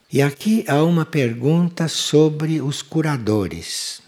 E aqui há uma pergunta sobre os curadores.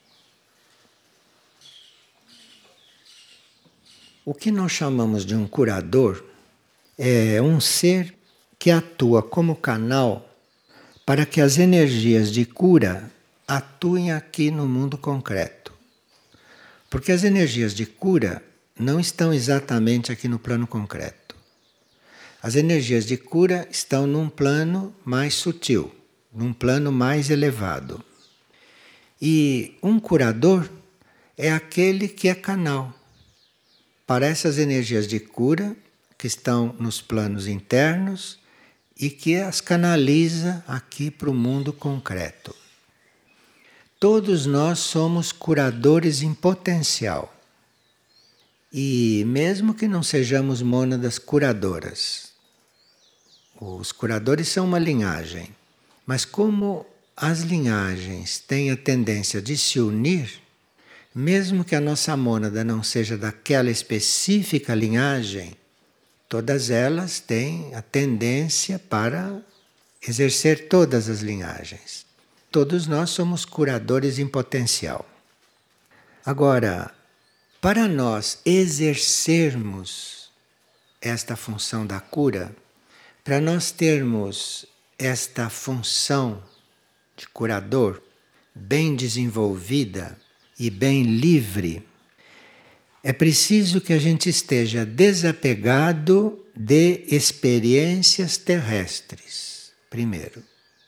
O que nós chamamos de um curador é um ser que atua como canal para que as energias de cura atuem aqui no mundo concreto. Porque as energias de cura não estão exatamente aqui no plano concreto. As energias de cura estão num plano mais sutil, num plano mais elevado. E um curador é aquele que é canal para essas energias de cura que estão nos planos internos e que as canaliza aqui para o mundo concreto. Todos nós somos curadores em potencial. E mesmo que não sejamos mônadas curadoras, os curadores são uma linhagem, mas como as linhagens têm a tendência de se unir, mesmo que a nossa mônada não seja daquela específica linhagem, todas elas têm a tendência para exercer todas as linhagens. Todos nós somos curadores em potencial. Agora, para nós exercermos esta função da cura, para nós termos esta função de curador bem desenvolvida e bem livre, é preciso que a gente esteja desapegado de experiências terrestres, primeiro.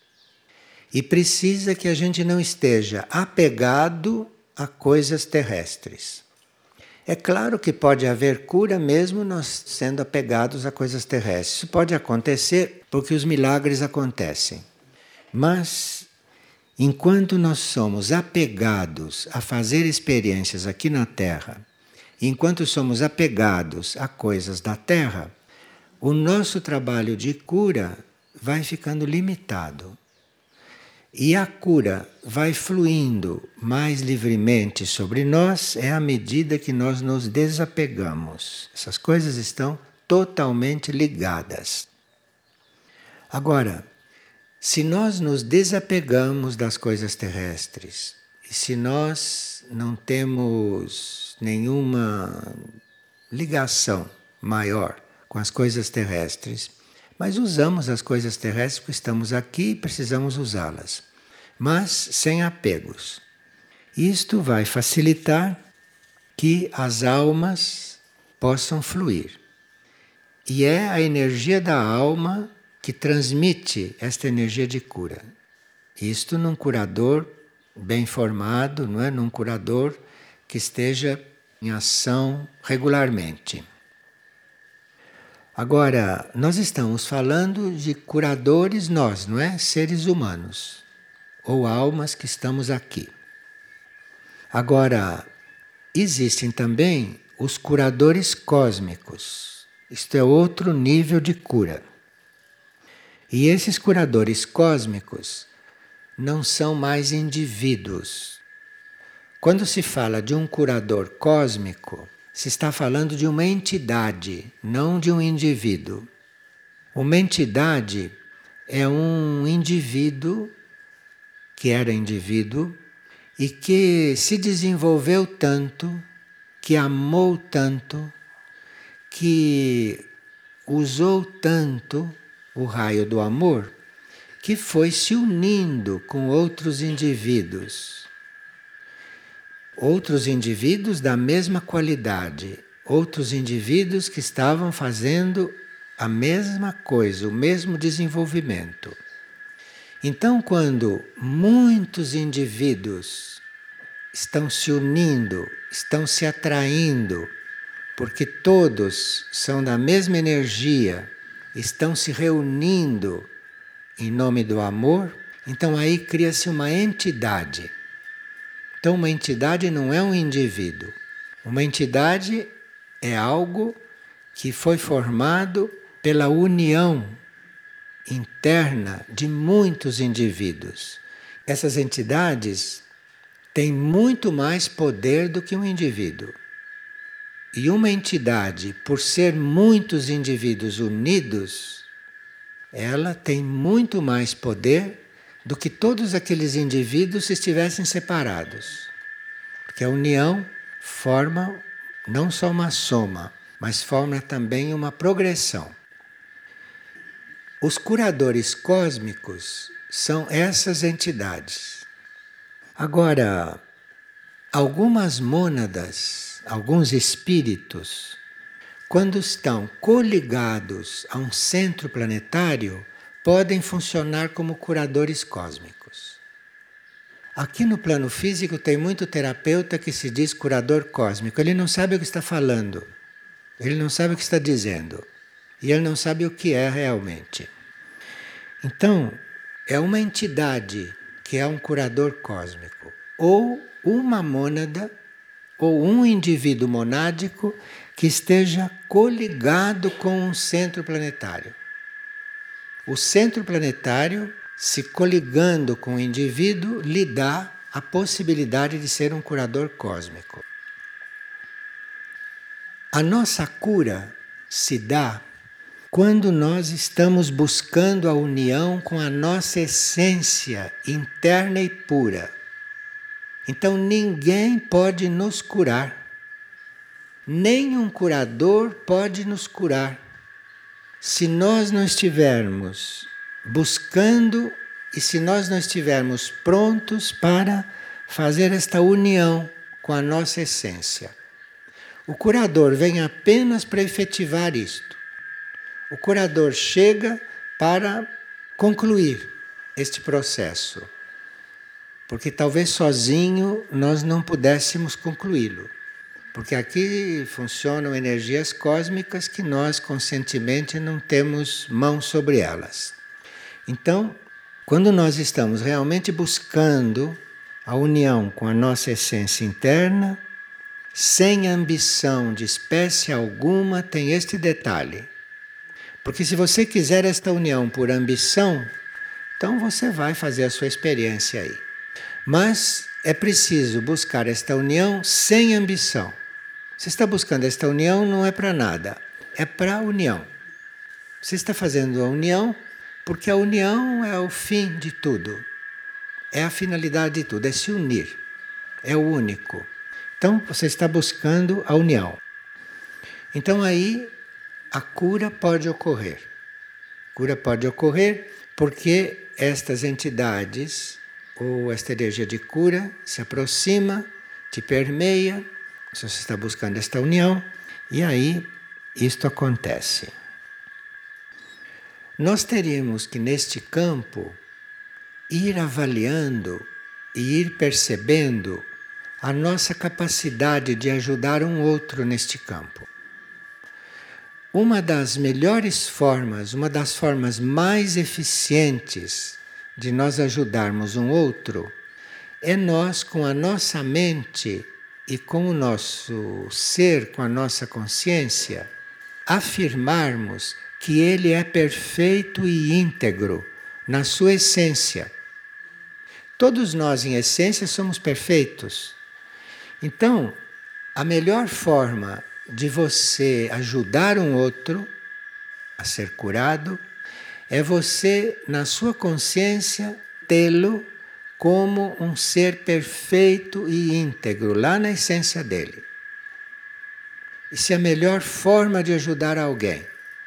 E precisa que a gente não esteja apegado a coisas terrestres. É claro que pode haver cura mesmo nós sendo apegados a coisas terrestres. Isso pode acontecer porque os milagres acontecem. Mas, enquanto nós somos apegados a fazer experiências aqui na Terra, enquanto somos apegados a coisas da Terra, o nosso trabalho de cura vai ficando limitado. E a cura vai fluindo mais livremente sobre nós à medida que nós nos desapegamos. Essas coisas estão totalmente ligadas. Agora, se nós nos desapegamos das coisas terrestres, e se nós não temos nenhuma ligação maior com as coisas terrestres, mas usamos as coisas terrestres porque estamos aqui e precisamos usá-las, mas sem apegos. Isto vai facilitar que as almas possam fluir. E é a energia da alma que transmite esta energia de cura. Isto num curador bem formado, não é? Num curador que esteja em ação regularmente. Agora, nós estamos falando de curadores nós, não é? Seres humanos, ou almas que estamos aqui. Agora, existem também os curadores cósmicos. Isto é outro nível de cura. E esses curadores cósmicos não são mais indivíduos. Quando se fala de um curador cósmico, se está falando de uma entidade, não de um indivíduo. Uma entidade é um indivíduo que era indivíduo e que se desenvolveu tanto, que amou tanto, que usou tanto o raio do amor, que foi se unindo com outros indivíduos. Outros indivíduos da mesma qualidade, outros indivíduos que estavam fazendo a mesma coisa, o mesmo desenvolvimento. Então, quando muitos indivíduos estão se unindo, estão se atraindo, porque todos são da mesma energia, estão se reunindo em nome do amor, então aí cria-se uma entidade. Então, uma entidade não é um indivíduo. Uma entidade é algo que foi formado pela união interna de muitos indivíduos. Essas entidades têm muito mais poder do que um indivíduo. E uma entidade, por ser muitos indivíduos unidos, ela tem muito mais poder do que todos aqueles indivíduos se estivessem separados. Porque a união forma não só uma soma, mas forma também uma progressão. Os curadores cósmicos são essas entidades. Agora, algumas mônadas, alguns espíritos, quando estão coligados a um centro planetário, podem funcionar como curadores cósmicos. Aqui no plano físico tem muito terapeuta que se diz curador cósmico. Ele não sabe o que está falando. Ele não sabe o que está dizendo. E ele não sabe o que é realmente. Então, é uma entidade que é um curador cósmico. Ou uma mônada, ou um indivíduo monádico que esteja coligado com um centro planetário. O centro planetário, se coligando com o indivíduo, lhe dá a possibilidade de ser um curador cósmico. A nossa cura se dá quando nós estamos buscando a união com a nossa essência interna e pura. Então ninguém pode nos curar. Nenhum curador pode nos curar. Se nós não estivermos buscando e se nós não estivermos prontos para fazer esta união com a nossa essência. O curador vem apenas para efetivar isto. O curador chega para concluir este processo. Porque talvez sozinho nós não pudéssemos concluí-lo. Porque aqui funcionam energias cósmicas que nós conscientemente não temos mão sobre elas. Então, quando nós estamos realmente buscando a união com a nossa essência interna, sem ambição de espécie alguma, tem este detalhe. Porque se você quiser esta união por ambição, então você vai fazer a sua experiência aí. Mas é preciso buscar esta união sem ambição. Você está buscando esta união não é para nada, é para a união. Você está fazendo a união porque a união é o fim de tudo. É a finalidade de tudo, é se unir. É o único. Então você está buscando a união. Então aí a cura pode ocorrer. A cura pode ocorrer porque estas entidades ou esta energia de cura se aproxima, te permeia, se você está buscando esta união, e aí isto acontece. Nós teríamos que neste campo ir avaliando e ir percebendo a nossa capacidade de ajudar um outro neste campo. Uma das melhores formas, uma das formas mais eficientes de nós ajudarmos um outro é nós, com a nossa mente e com o nosso ser, com a nossa consciência, afirmarmos que ele é perfeito e íntegro na sua essência. Todos nós, em essência, somos perfeitos. Então, a melhor forma de você ajudar um outro a ser curado é você, na sua consciência, tê-lo como um ser perfeito e íntegro, lá na essência dele. Isso é a melhor forma de ajudar alguém.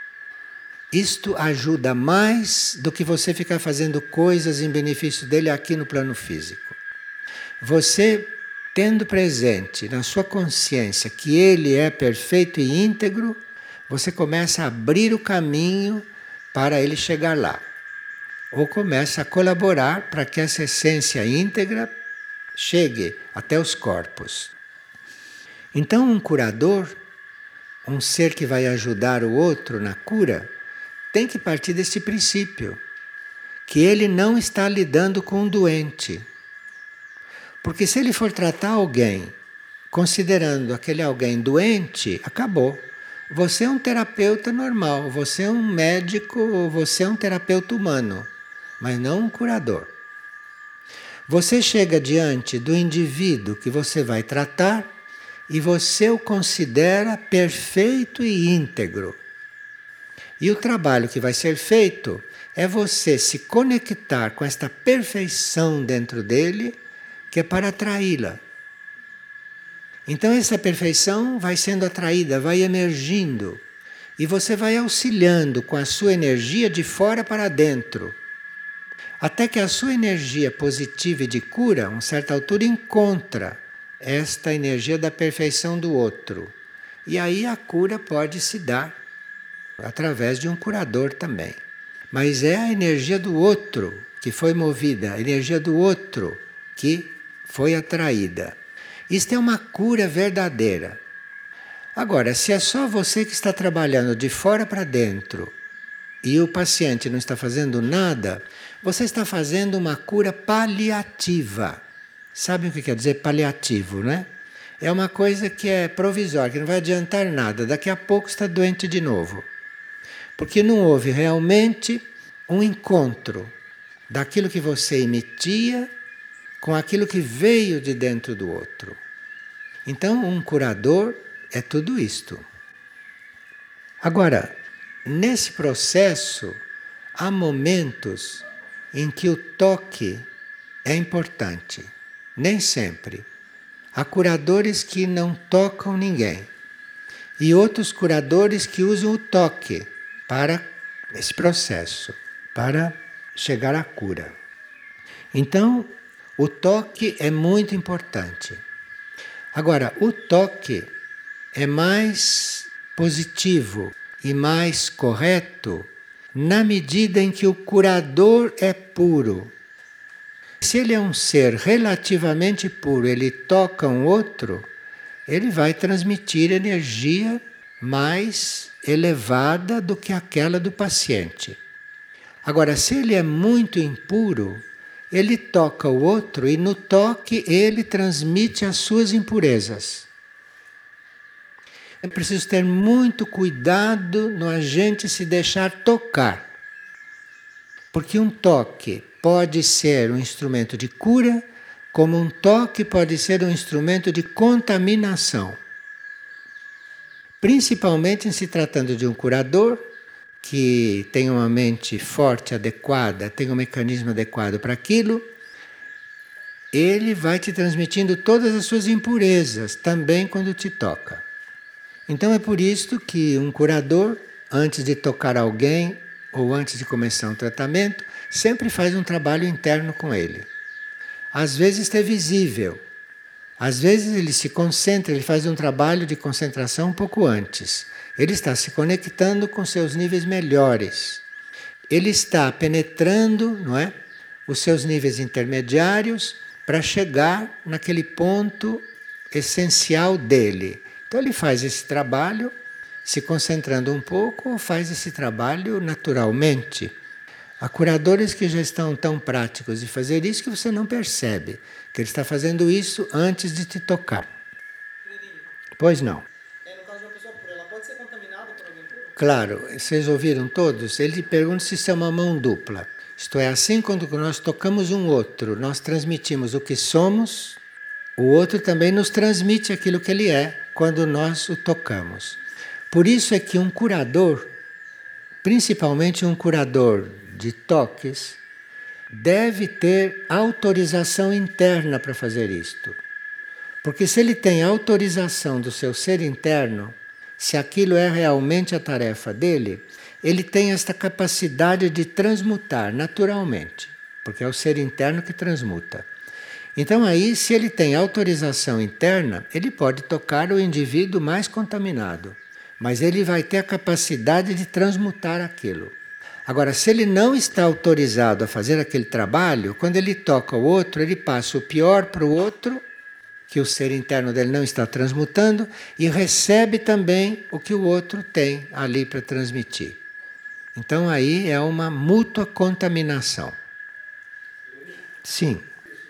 Isto ajuda mais do que você ficar fazendo coisas em benefício dele aqui no plano físico. Você, tendo presente na sua consciência que ele é perfeito e íntegro, você começa a abrir o caminho para ele chegar lá. Ou começa a colaborar para que essa essência íntegra chegue até os corpos. Então, um curador, um ser que vai ajudar o outro na cura, tem que partir desse princípio, que ele não está lidando com um doente. Porque se ele for tratar alguém, considerando aquele alguém doente, acabou. Você é um terapeuta normal, você é um médico, você é um terapeuta humano, mas não um curador. Você chega diante do indivíduo que você vai tratar e você o considera perfeito e íntegro. E o trabalho que vai ser feito é você se conectar com esta perfeição dentro dele, que é para atraí-la. Então essa perfeição vai sendo atraída, vai emergindo. E você vai auxiliando com a sua energia de fora para dentro. Até que a sua energia positiva e de cura, a uma certa altura, encontra esta energia da perfeição do outro. E aí a cura pode se dar através de um curador também. Mas é a energia do outro que foi movida, a energia do outro que foi atraída. Isto é uma cura verdadeira. Agora, se é só você que está trabalhando de fora para dentro e o paciente não está fazendo nada, você está fazendo uma cura paliativa. Sabe o que quer dizer paliativo, né? É uma coisa que é provisória, que não vai adiantar nada. Daqui a pouco está doente de novo. Porque não houve realmente um encontro daquilo que você emitia com aquilo que veio de dentro do outro. Então, um curador é tudo isto. Agora, nesse processo, há momentos em que o toque é importante. Nem sempre. Há curadores que não tocam ninguém. E outros curadores que usam o toque para esse processo, para chegar à cura. Então, o toque é muito importante. Agora, o toque é mais positivo e mais correto na medida em que o curador é puro. Se ele é um ser relativamente puro, ele toca um outro, ele vai transmitir energia mais elevada do que aquela do paciente. Agora, se ele é muito impuro, ele toca o outro e no toque ele transmite as suas impurezas. É preciso ter muito cuidado no agente se deixar tocar. Porque um toque pode ser um instrumento de cura, como um toque pode ser um instrumento de contaminação. Principalmente em se tratando de um curador que tem uma mente forte, adequada, tem um mecanismo adequado para aquilo, ele vai te transmitindo todas as suas impurezas, também quando te toca. Então é por isso que um curador, antes de tocar alguém ou antes de começar um tratamento, sempre faz um trabalho interno com ele. Às vezes é visível, às vezes ele se concentra, ele faz um trabalho de concentração um pouco antes. Ele está se conectando com seus níveis melhores. Ele está penetrando, não é, os seus níveis intermediários para chegar naquele ponto essencial dele. Então ele faz esse trabalho se concentrando um pouco ou faz esse trabalho naturalmente. Há curadores que já estão tão práticos de fazer isso que você não percebe que ele está fazendo isso antes de te tocar. Pois não. No caso de uma pessoa pura, ela pode ser contaminada por alguém puro? Claro, vocês ouviram todos? Ele pergunta se isso é uma mão dupla. Isto é, assim quando nós tocamos um outro, nós transmitimos o que somos, o outro também nos transmite aquilo que ele é quando nós o tocamos. Por isso é que um curador, principalmente um curador de toques, deve ter autorização interna para fazer isto. Porque se ele tem autorização do seu ser interno, se aquilo é realmente a tarefa dele, ele tem esta capacidade de transmutar naturalmente, porque é o ser interno que transmuta. Então aí, se ele tem autorização interna, ele pode tocar o indivíduo mais contaminado, mas ele vai ter a capacidade de transmutar aquilo. Agora, se ele não está autorizado a fazer aquele trabalho, quando ele toca o outro, ele passa o pior para o outro, que o ser interno dele não está transmutando, e recebe também o que o outro tem ali para transmitir. Então aí é uma mútua contaminação. Sim.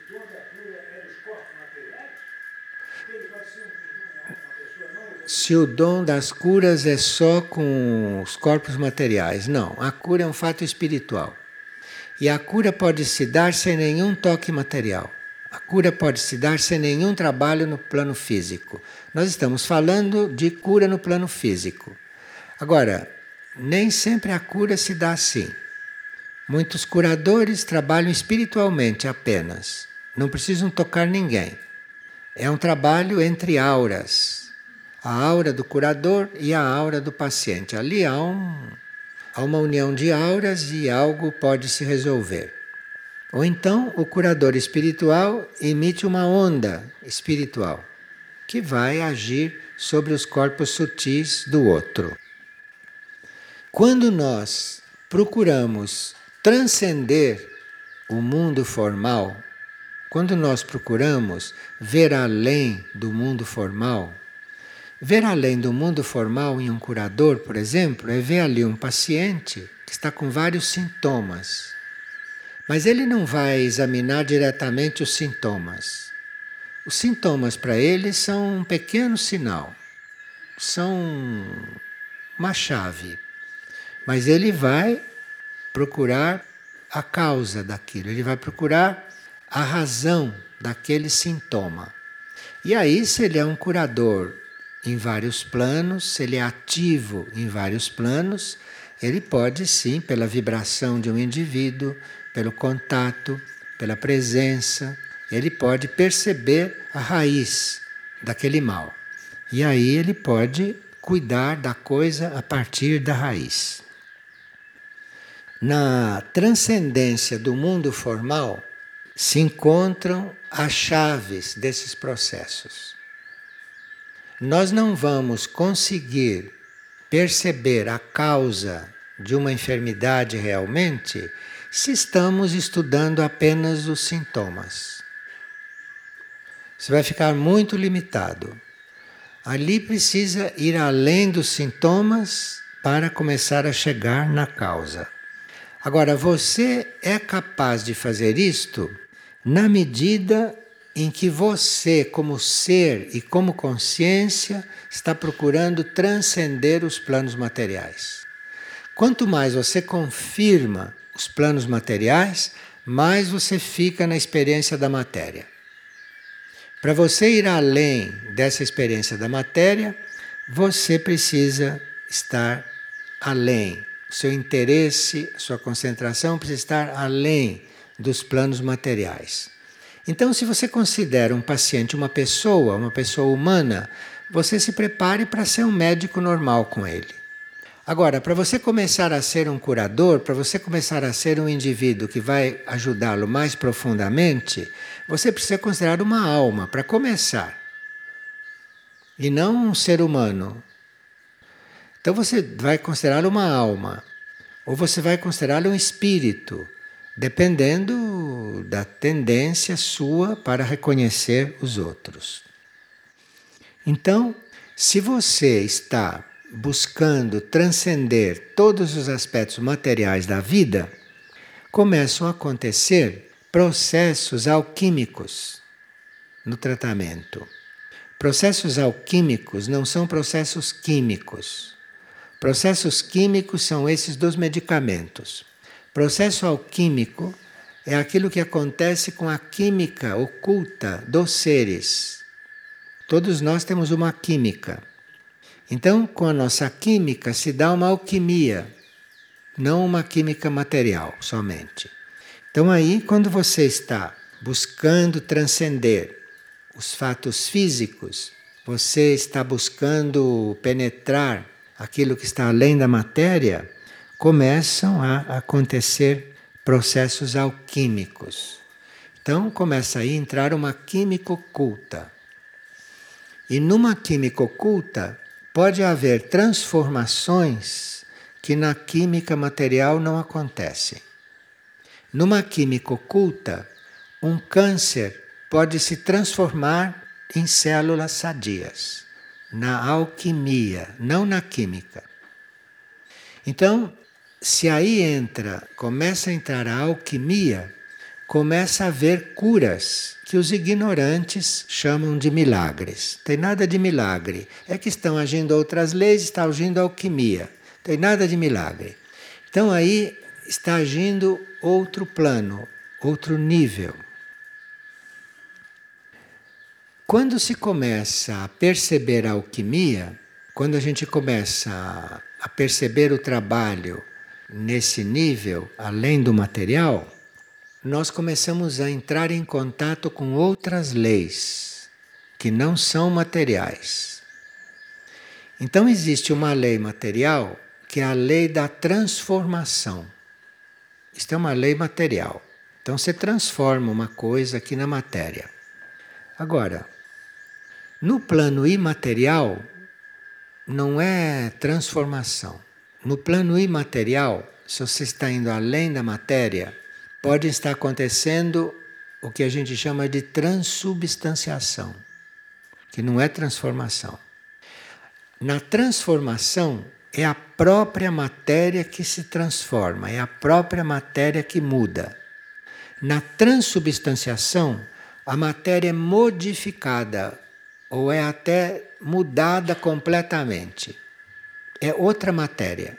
Se o dom das curas é só com os corpos materiais, não. A cura é um fato espiritual. E a cura pode se dar sem nenhum toque material. A cura pode se dar sem nenhum trabalho no plano físico. Nós estamos falando de cura no plano físico. Agora, nem sempre a cura se dá assim. Muitos curadores trabalham espiritualmente apenas, não precisam tocar ninguém. É um trabalho entre auras, a aura do curador e a aura do paciente. Ali há uma união de auras e algo pode se resolver. Ou então o curador espiritual emite uma onda espiritual que vai agir sobre os corpos sutis do outro. Quando nós procuramos transcender o mundo formal, quando nós procuramos ver além do mundo formal, ver além do mundo formal em um curador, por exemplo, é ver ali um paciente que está com vários sintomas. Mas ele não vai examinar diretamente os sintomas. Os sintomas para ele são um pequeno sinal, são uma chave. Mas ele vai procurar a causa daquilo, ele vai procurar a razão daquele sintoma. E aí, se ele é um curador em vários planos, se ele é ativo em vários planos, ele pode sim, pela vibração de um indivíduo, pelo contato, pela presença, ele pode perceber a raiz daquele mal. E aí ele pode cuidar da coisa a partir da raiz. Na transcendência do mundo formal se encontram as chaves desses processos. Nós não vamos conseguir perceber a causa de uma enfermidade realmente se estamos estudando apenas os sintomas. Você vai ficar muito limitado. Ali precisa ir além dos sintomas para começar a chegar na causa. Agora, você é capaz de fazer isto na medida em que você, como ser e como consciência, está procurando transcender os planos materiais. Quanto mais você confirma os planos materiais, mais você fica na experiência da matéria. Para você ir além dessa experiência da matéria, você precisa estar além. O seu interesse, a sua concentração precisa estar além dos planos materiais. Então, se você considera um paciente uma pessoa humana, você se prepare para ser um médico normal com ele. Agora, para você começar a ser um curador, para você começar a ser um indivíduo que vai ajudá-lo mais profundamente, você precisa considerar uma alma, para começar. E não um ser humano. Então você vai considerá-lo uma alma, ou você vai considerá-lo um espírito, dependendo da tendência sua para reconhecer os outros. Então, se você está buscando transcender todos os aspectos materiais da vida, começam a acontecer processos alquímicos no tratamento. Processos alquímicos não são processos químicos. Processos químicos são esses dos medicamentos. Processo alquímico é aquilo que acontece com a química oculta dos seres. Todos nós temos uma química. Então, com a nossa química se dá uma alquimia, não uma química material somente. Então aí, quando você está buscando transcender os fatos físicos, você está buscando penetrar aquilo que está além da matéria, começam a acontecer processos alquímicos. Então começa aí a entrar uma química oculta. E numa química oculta pode haver transformações que na química material não acontecem. Numa química oculta, um câncer pode se transformar em células sadias. Na alquimia, não na química. Então, se aí começa a entrar a alquimia, começa a haver curas que os ignorantes chamam de milagres. Tem nada de milagre. É que estão agindo outras leis, está agindo a alquimia. Tem nada de milagre. Então aí está agindo outro plano, outro nível. Quando se começa a perceber a alquimia, quando a gente começa a perceber o trabalho nesse nível, além do material, nós começamos a entrar em contato com outras leis que não são materiais. Então existe uma lei material que é a lei da transformação. Isto é uma lei material. Então você transforma uma coisa aqui na matéria. Agora, no plano imaterial, não é transformação. No plano imaterial, se você está indo além da matéria, pode estar acontecendo o que a gente chama de transubstanciação, que não é transformação. Na transformação, é a própria matéria que se transforma, é a própria matéria que muda. Na transubstanciação, a matéria é modificada, ou é até mudada completamente. É outra matéria.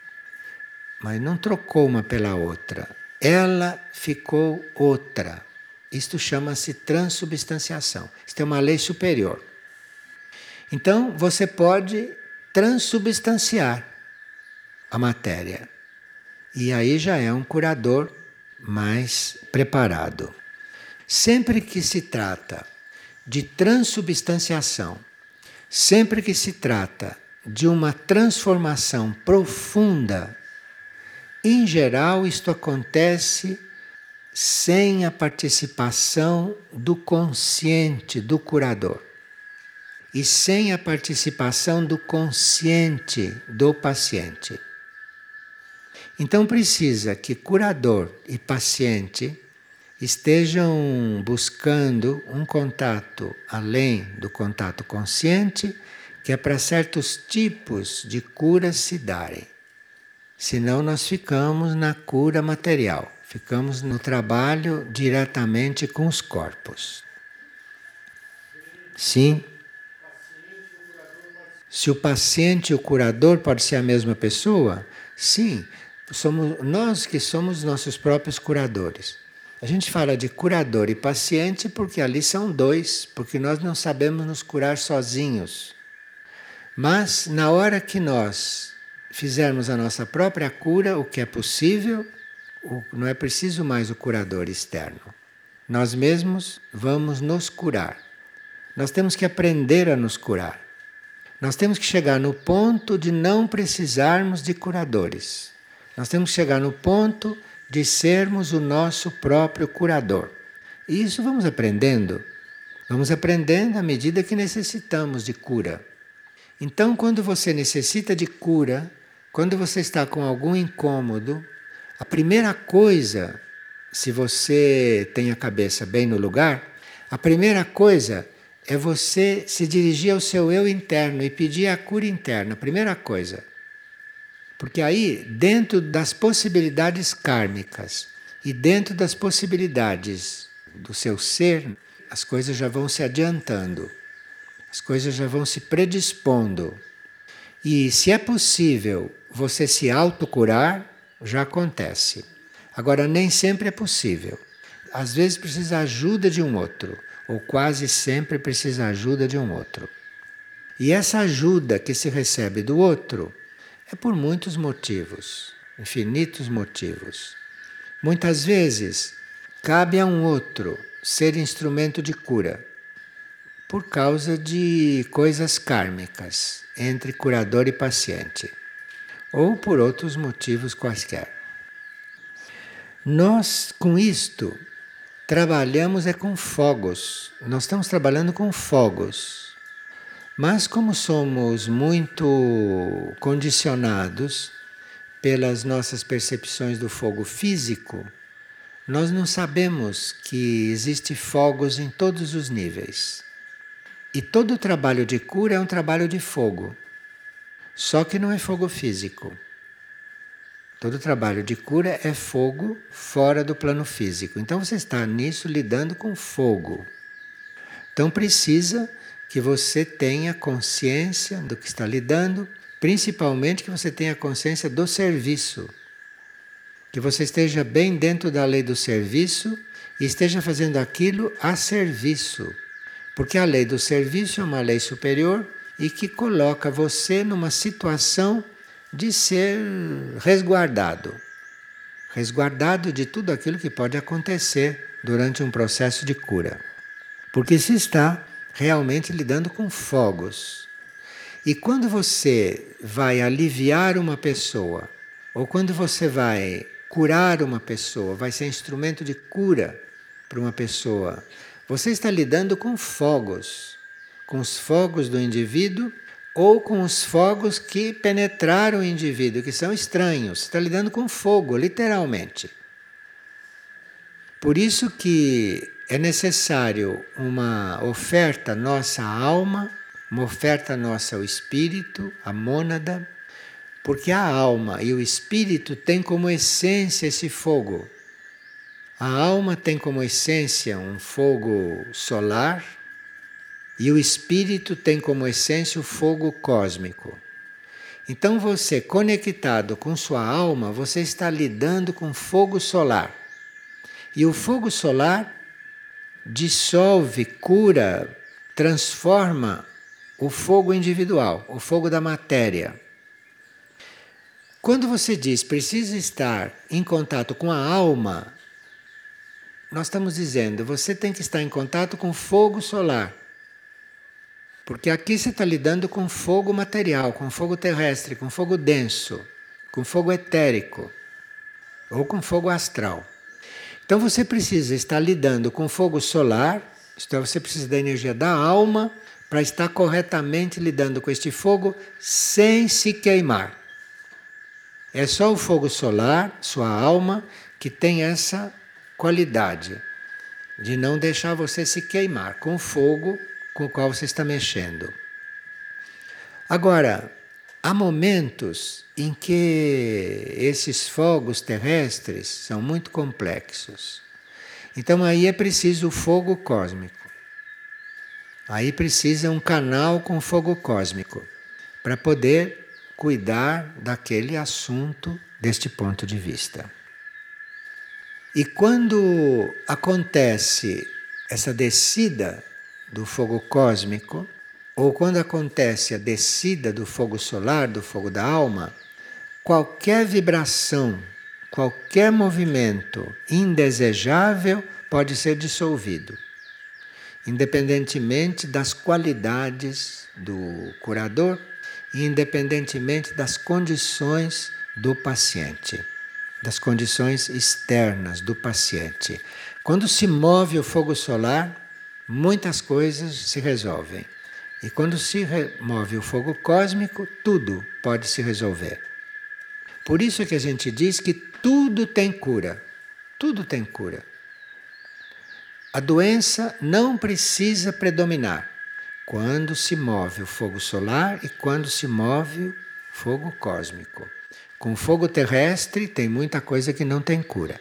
Mas não trocou uma pela outra. Ela ficou outra. Isto chama-se transubstanciação. Isto é uma lei superior. Então, você pode transubstanciar a matéria. E aí já é um curador mais preparado. Sempre que se trata de transubstanciação, sempre que se trata de uma transformação profunda, em geral isto acontece sem a participação do consciente, do curador. E sem a participação do consciente do paciente. Então precisa que curador e paciente estejam buscando um contato além do contato consciente, que é para certos tipos de cura se darem. Senão nós ficamos na cura material, ficamos no trabalho diretamente com os corpos. Sim. Se o paciente e o curador pode ser a mesma pessoa, sim, somos nós que somos nossos próprios curadores. A gente fala de curador e paciente porque ali são dois, porque nós não sabemos nos curar sozinhos. Mas na hora que nós fizermos a nossa própria cura, o que é possível, não é preciso mais o curador externo. Nós mesmos vamos nos curar. Nós temos que aprender a nos curar. Nós temos que chegar no ponto de não precisarmos de curadores. Nós temos que chegar no ponto de sermos o nosso próprio curador. E isso vamos aprendendo. Vamos aprendendo à medida que necessitamos de cura. Então, quando você necessita de cura, quando você está com algum incômodo, a primeira coisa, se você tem a cabeça bem no lugar, a primeira coisa é você se dirigir ao seu eu interno e pedir a cura interna, a primeira coisa. Porque aí, dentro das possibilidades kármicas e dentro das possibilidades do seu ser, as coisas já vão se adiantando, as coisas já vão se predispondo. E se é possível você se autocurar, já acontece. Agora, nem sempre é possível. Às vezes precisa ajuda de um outro. Ou quase sempre precisa ajuda de um outro. E essa ajuda que se recebe do outro é por muitos motivos, infinitos motivos. Muitas vezes cabe a um outro ser instrumento de cura por causa de coisas kármicas entre curador e paciente, ou por outros motivos quaisquer. Nós, com isto, trabalhamos com fogos. Nós estamos trabalhando com fogos. Mas como somos muito condicionados pelas nossas percepções do fogo físico, nós não sabemos que existe fogos em todos os níveis. E todo o trabalho de cura é um trabalho de fogo. Só que não é fogo físico. Todo trabalho de cura é fogo fora do plano físico. Então você está nisso lidando com fogo. Então precisa que você tenha consciência do que está lidando, principalmente que você tenha consciência do serviço. Que você esteja bem dentro da lei do serviço e esteja fazendo aquilo a serviço. Porque a lei do serviço é uma lei superior e que coloca você numa situação de ser resguardado. Resguardado de tudo aquilo que pode acontecer durante um processo de cura. Porque se está realmente lidando com fogos. E quando você vai aliviar uma pessoa, ou quando você vai curar uma pessoa, vai ser instrumento de cura para uma pessoa, você está lidando com fogos do indivíduo ou com os fogos que penetraram o indivíduo, que são estranhos. Você está lidando com fogo, literalmente. Por isso que é necessário uma oferta nossa à alma, uma oferta nossa ao espírito, à mônada, porque a alma e o espírito têm como essência esse fogo. A alma tem como essência um fogo solar e o espírito tem como essência o fogo cósmico. Então você, conectado com sua alma, você está lidando com fogo solar. E o fogo solar dissolve, cura, transforma o fogo individual, o fogo da matéria. Quando você diz precisa estar em contato com a alma, nós estamos dizendo você tem que estar em contato com fogo solar. Porque aqui você está lidando com fogo material, com fogo terrestre, com fogo denso, com fogo etérico ou com fogo astral. Então você precisa estar lidando com fogo solar, então você precisa da energia da alma para estar corretamente lidando com este fogo sem se queimar. É só o fogo solar, sua alma, que tem essa qualidade de não deixar você se queimar com o fogo com o qual você está mexendo. Agora, há momentos em que esses fogos terrestres são muito complexos. Então aí é preciso o fogo cósmico. Aí precisa um canal com fogo cósmico para poder cuidar daquele assunto deste ponto de vista. E quando acontece essa descida do fogo cósmico, ou quando acontece a descida do fogo solar, do fogo da alma, qualquer vibração, qualquer movimento indesejável pode ser dissolvido, independentemente das qualidades do curador e independentemente das condições do paciente, das condições externas do paciente. Quando se move o fogo solar, muitas coisas se resolvem. E quando se move o fogo cósmico, tudo pode se resolver. Por isso é que a gente diz que tudo tem cura. Tudo tem cura. A doença não precisa predominar quando se move o fogo solar e quando se move o fogo cósmico. Com o fogo terrestre tem muita coisa que não tem cura.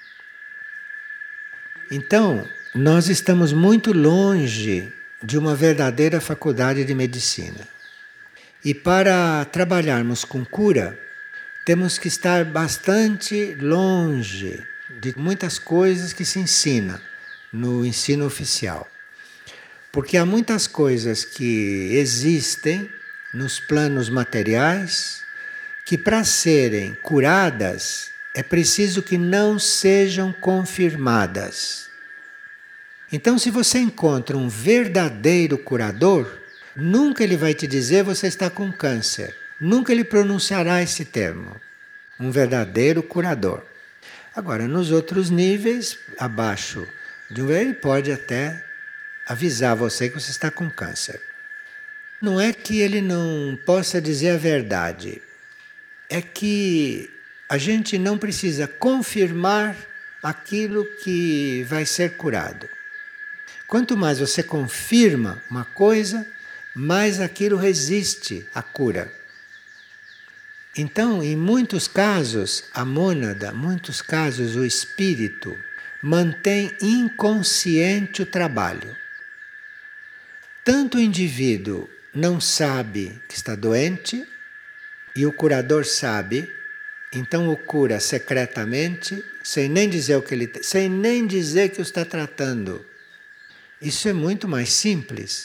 Então, nós estamos muito longe de uma verdadeira faculdade de medicina. E para trabalharmos com cura, temos que estar bastante longe de muitas coisas que se ensina no ensino oficial. Porque há muitas coisas que existem nos planos materiais que, para serem curadas, é preciso que não sejam confirmadas. Então, se você encontra um verdadeiro curador, nunca ele vai te dizer você está com câncer. Nunca ele pronunciará esse termo. Um verdadeiro curador. Agora, nos outros níveis, abaixo de um, ele pode até avisar você que você está com câncer. Não é que ele não possa dizer a verdade. É que a gente não precisa confirmar aquilo que vai ser curado. Quanto mais você confirma uma coisa, mais aquilo resiste à cura. Então, em muitos casos, a mônada, muitos casos, o espírito, mantém inconsciente o trabalho. Tanto o indivíduo não sabe que está doente, e o curador sabe, então o cura secretamente, sem nem dizer o que ele sem nem dizer que o está tratando. Isso é muito mais simples,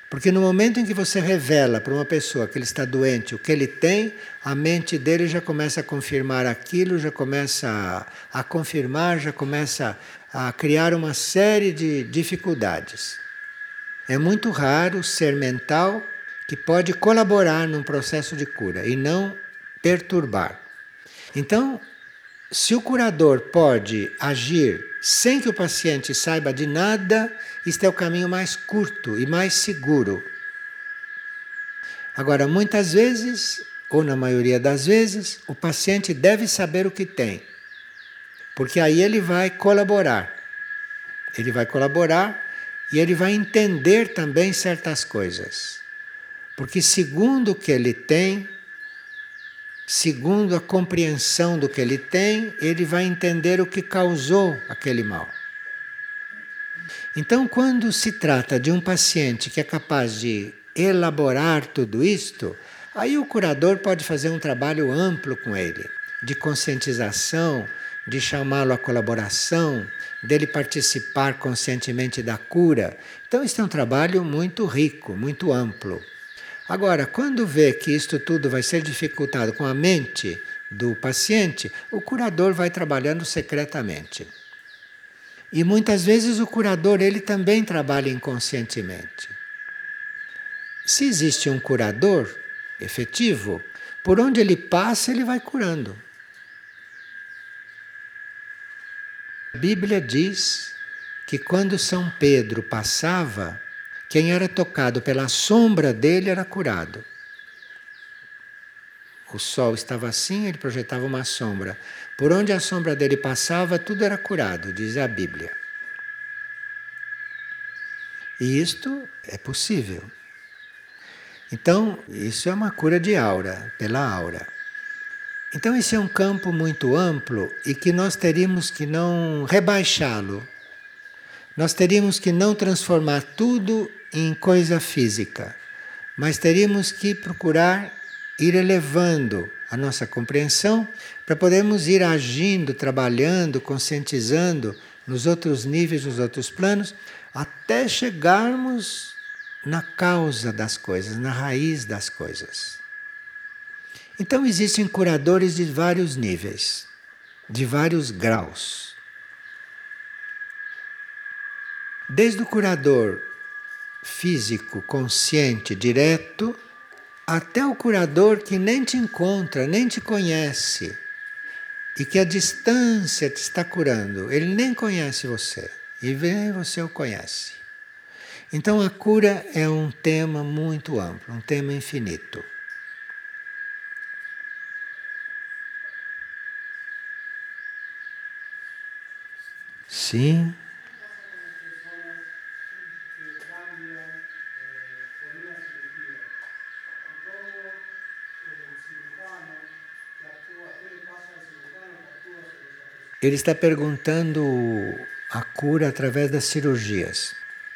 Porque no momento em que você revela para uma pessoa que ele está doente o que ele tem, a mente dele já começa a confirmar aquilo, já começa a confirmar, já começa a criar uma série de dificuldades. É muito raro o ser mental que pode colaborar num processo de cura e não perturbar. Então, se o curador pode agir sem que o paciente saiba de nada, este é o caminho mais curto e mais seguro. Agora, muitas vezes, ou na maioria das vezes, o paciente deve saber o que tem, porque aí ele vai colaborar. Ele vai colaborar e ele vai entender também certas coisas. Porque segundo o que ele tem, segundo a compreensão do que ele tem, ele vai entender o que causou aquele mal. Então, quando se trata de um paciente que é capaz de elaborar tudo isto, aí o curador pode fazer um trabalho amplo com ele, de conscientização, de chamá-lo à colaboração, dele participar conscientemente da cura. Então, isso é um trabalho muito rico, muito amplo. Agora, quando vê que isto tudo vai ser dificultado com a mente do paciente, o curador vai trabalhando secretamente. E muitas vezes o curador ele também trabalha inconscientemente. Se existe um curador efetivo, por onde ele passa ele vai curando. A Bíblia diz que quando São Pedro passava, quem era tocado pela sombra dele era curado. O sol estava assim, ele projetava uma sombra. Por onde a sombra dele passava, tudo era curado, diz a Bíblia. E isto é possível. Então, isso é uma cura de aura, pela aura. Então, esse é um campo muito amplo e que nós teríamos que não rebaixá-lo. Nós teríamos que não transformar tudo em coisa física, mas teríamos que procurar ir elevando a nossa compreensão para podermos ir agindo, trabalhando, conscientizando nos outros níveis, nos outros planos, até chegarmos na causa das coisas, na raiz das coisas. Então existem curadores de vários níveis, de vários graus. Desde o curador físico, consciente, direto, até o curador que nem te encontra, nem te conhece, e que a distância te está curando. Ele nem conhece você, e vem você o conhece. Então a cura é um tema muito amplo, um tema infinito. Sim. Ele está perguntando a cura através das cirurgias.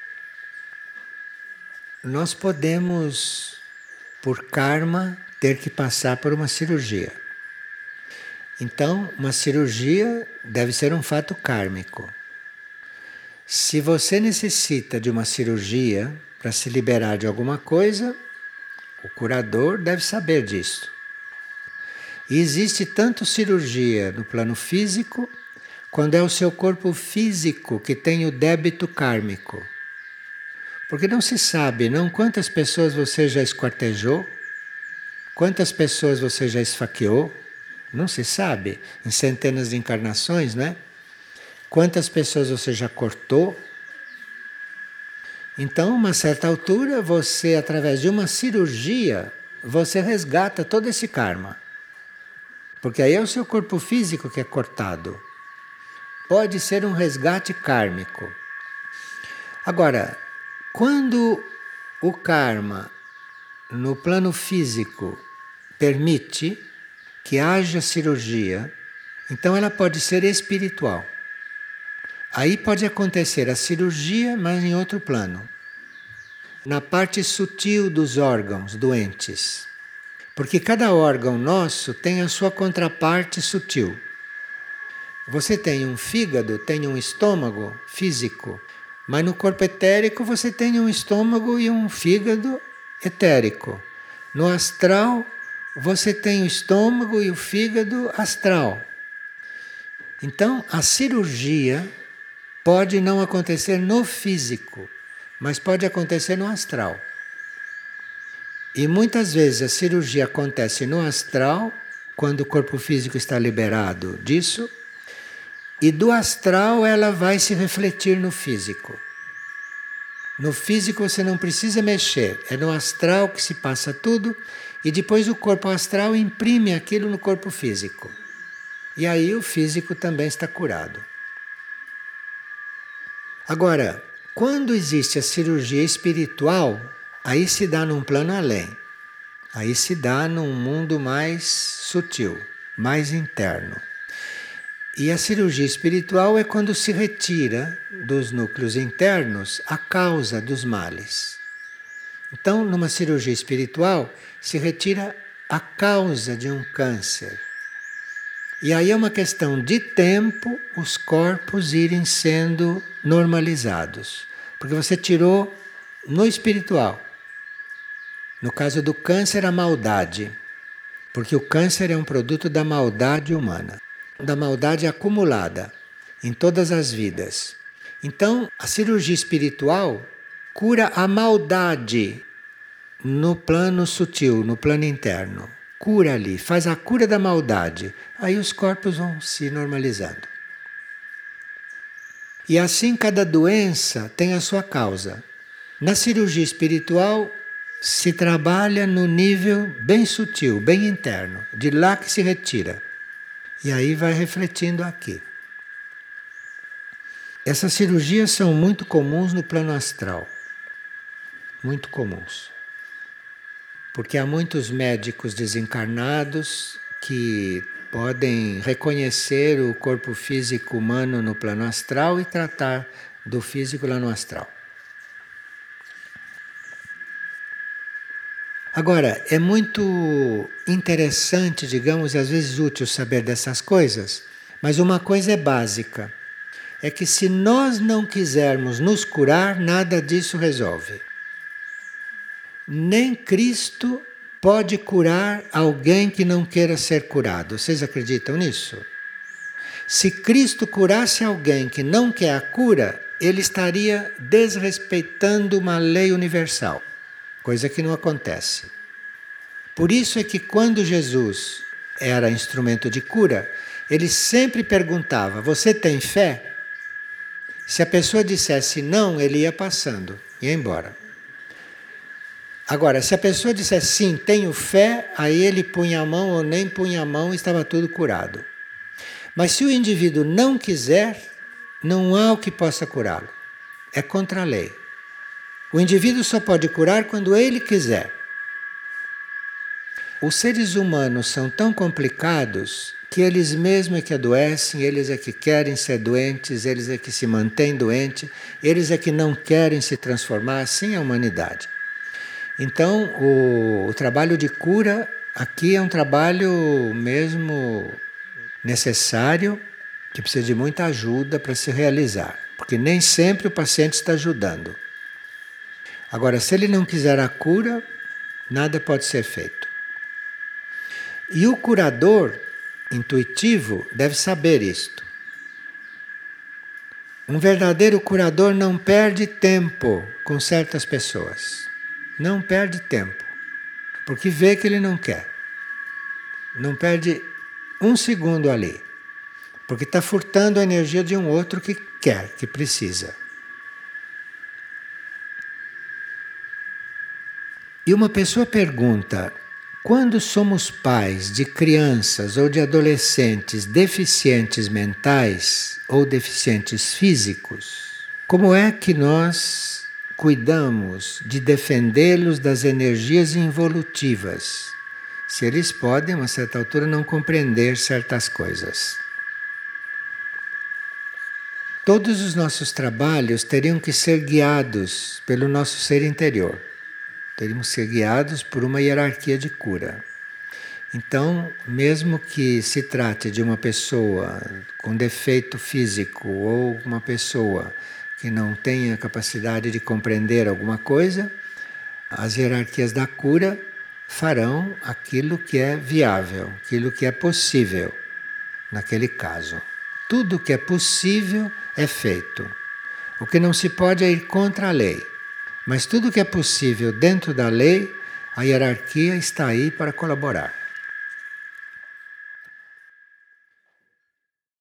Nós podemos, por karma, ter que passar por uma cirurgia. Então, uma cirurgia deve ser um fato kármico. Se você necessita de uma cirurgia para se liberar de alguma coisa, o curador deve saber disso. E existe tanto cirurgia no plano físico, quando é o seu corpo físico que tem o débito kármico. Porque não se sabe, não, quantas pessoas você já esquartejou, quantas pessoas você já esfaqueou, não se sabe, em centenas de encarnações, né? Quantas pessoas você já cortou. Então, a uma certa altura, você, através de uma cirurgia, você resgata todo esse karma. Porque aí é o seu corpo físico que é cortado. Pode ser um resgate kármico. Agora, quando o karma no plano físico permite que haja cirurgia, então ela pode ser espiritual. Aí pode acontecer a cirurgia, mas em outro plano. Na parte sutil dos órgãos doentes. Porque cada órgão nosso tem a sua contraparte sutil. Você tem um fígado, tem um estômago físico. Mas no corpo etérico você tem um estômago e um fígado etérico. No astral você tem o estômago e o fígado astral. Então a cirurgia pode não acontecer no físico, mas pode acontecer no astral. E muitas vezes a cirurgia acontece no astral, quando o corpo físico está liberado disso, e do astral ela vai se refletir no físico. No físico você não precisa mexer, é no astral que se passa tudo, e depois o corpo astral imprime aquilo no corpo físico. E aí o físico também está curado. Agora, quando existe a cirurgia espiritual, aí se dá num plano além. Aí se dá num mundo mais sutil, mais interno. E a cirurgia espiritual é quando se retira dos núcleos internos a causa dos males. Então, numa cirurgia espiritual, se retira a causa de um câncer. E aí é uma questão de tempo os corpos irem sendo normalizados. Porque você tirou no espiritual. No caso do câncer, a maldade. Porque o câncer é um produto da maldade humana. Da maldade acumulada em todas as vidas. Então, a cirurgia espiritual cura a maldade no plano sutil, no plano interno. Cura ali, faz a cura da maldade. Aí os corpos vão se normalizando. E assim cada doença tem a sua causa. Na cirurgia espiritual se trabalha no nível bem sutil, bem interno. De lá que se retira. E aí vai refletindo aqui. Essas cirurgias são muito comuns no plano astral. Muito comuns. Porque há muitos médicos desencarnados que podem reconhecer o corpo físico humano no plano astral e tratar do físico lá no astral. Agora, é muito interessante, digamos, e às vezes útil saber dessas coisas, mas uma coisa é básica, é que se nós não quisermos nos curar, nada disso resolve. Nem Cristo pode curar alguém que não queira ser curado. Vocês acreditam nisso? Se Cristo curasse alguém que não quer a cura, ele estaria desrespeitando uma lei universal. Coisa que não acontece. Por isso é que quando Jesus era instrumento de cura, ele sempre perguntava, você tem fé? Se a pessoa dissesse não, ele ia passando, ia embora. Agora, se a pessoa dissesse sim, tenho fé, aí ele punha a mão ou nem punha a mão e estava tudo curado. Mas se o indivíduo não quiser, não há o que possa curá-lo. É contra a lei. O indivíduo só pode curar quando ele quiser. Os seres humanos são tão complicados que eles mesmos é que adoecem, eles é que querem ser doentes, eles é que se mantêm doentes, eles é que não querem se transformar, assim é a humanidade. Então, o trabalho de cura aqui é um trabalho mesmo necessário, que precisa de muita ajuda para se realizar, porque nem sempre o paciente está ajudando. Agora, se ele não quiser a cura, nada pode ser feito. E o curador intuitivo deve saber isto. Um verdadeiro curador não perde tempo com certas pessoas. Não perde tempo. Porque vê que ele não quer. Não perde um segundo ali. Porque está furtando a energia de um outro que quer, que precisa. E uma pessoa pergunta, quando somos pais de crianças ou de adolescentes deficientes mentais ou deficientes físicos, como é que nós cuidamos de defendê-los das energias involutivas, se eles podem, a uma certa altura, não compreender certas coisas? Todos os nossos trabalhos teriam que ser guiados pelo nosso ser interior. Teríamos que ser guiados por uma hierarquia de cura. Então, mesmo que se trate de uma pessoa com defeito físico ou uma pessoa que não tenha capacidade de compreender alguma coisa, as hierarquias da cura farão aquilo que é viável, aquilo que é possível naquele caso. Tudo que é possível é feito. O que não se pode é ir contra a lei. Mas tudo que é possível dentro da lei, a hierarquia está aí para colaborar.